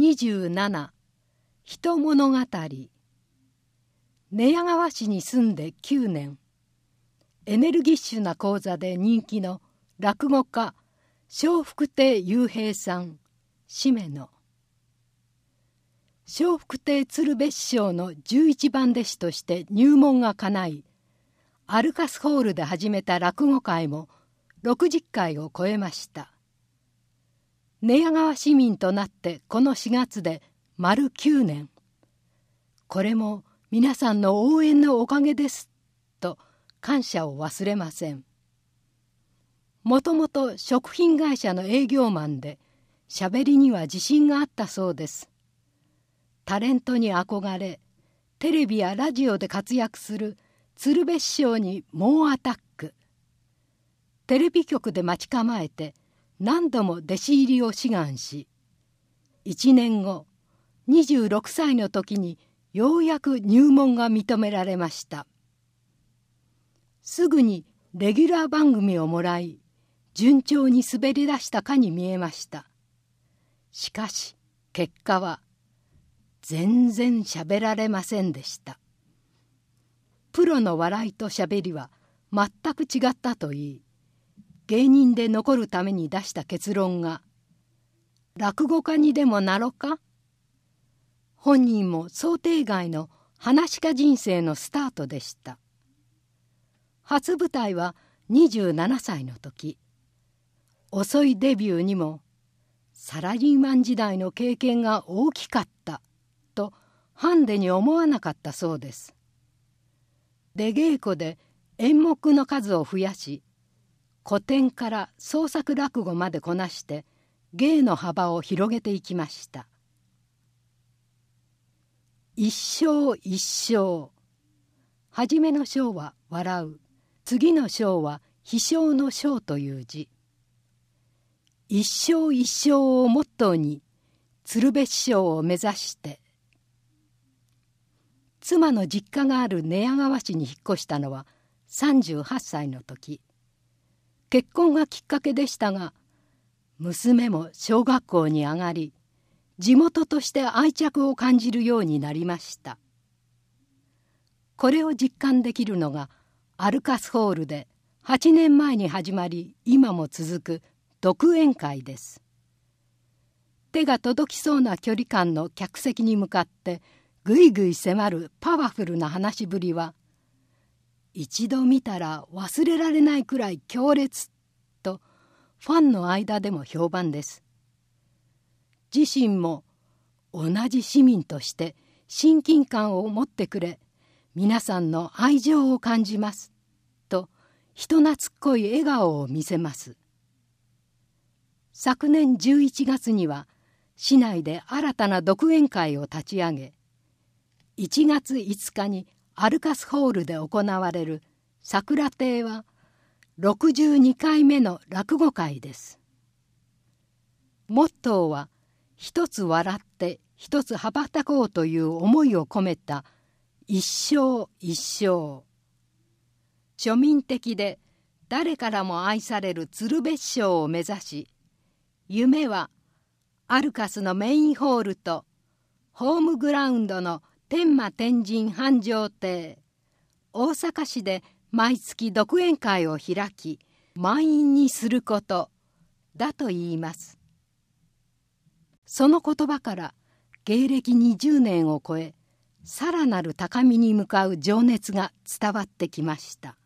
27人物語。寝屋川市に住んで9年、エネルギッシュな講座で人気の落語家笑福亭幽平さん締めの。笑福亭鶴瓶師匠の11番弟子として入門が叶い、アルカスホールで始めた落語会も60回を超えました。寝屋川市民となってこの4月で丸9年。これも皆さんの応援のおかげですと感謝を忘れません。もともと食品会社の営業マンで、しゃべりには自信があったそうです。タレントに憧れ、テレビやラジオで活躍する鶴瓶師匠に猛アタック。テレビ局で待ち構えて何度も弟子入りを志願し、1年後26歳の時にようやく入門が認められました。すぐにレギュラー番組をもらい、順調に滑り出したかに見えました。しかし結果は全然喋られませんでした。プロの笑いと喋りは全く違ったといい、芸人で残るために出した結論が、落語家にでもなろか。本人も想定外の噺家人生のスタートでした。初舞台は27歳の時。遅いデビューにも、サラリーマン時代の経験が大きかったとハンデに思わなかったそうです。出稽古で演目の数を増やし、古典から創作落語までこなして芸の幅を広げていきました。一笑一笑。はじめの笑は笑う、次の笑は飛翔の笑という字。一生一生をモットーに鶴瓶師匠を目指して。妻の実家がある寝屋川市に引っ越したのは38歳の時。結婚がきっかけでしたが、娘も小学校に上がり、地元として愛着を感じるようになりました。これを実感できるのがアルカスホールで8年前に始まり今も続く独演会です。手が届きそうな距離感の客席に向かってぐいぐい迫るパワフルな話しぶりは、一度見たら忘れられないくらい強烈とファンの間でも評判です。自身も同じ市民として親近感を持ってくれ、皆さんの愛情を感じますと人懐っこい笑顔を見せます。昨年11月には市内で新たな独演会を立ち上げ、1月5日にアルカスホールで行われる桜亭は62回目の落語会です。モットーは一つ笑って一つ羽ばたこうという思いを込めた一生一生。庶民的で誰からも愛される鶴瓶師匠を目指し、夢はアルカスのメインホールとホームグラウンドの天満天神繁盛亭、大阪市で毎月独演会を開き満員にすることだといいます。その言葉から芸歴20年を超え、さらなる高みに向かう情熱が伝わってきました。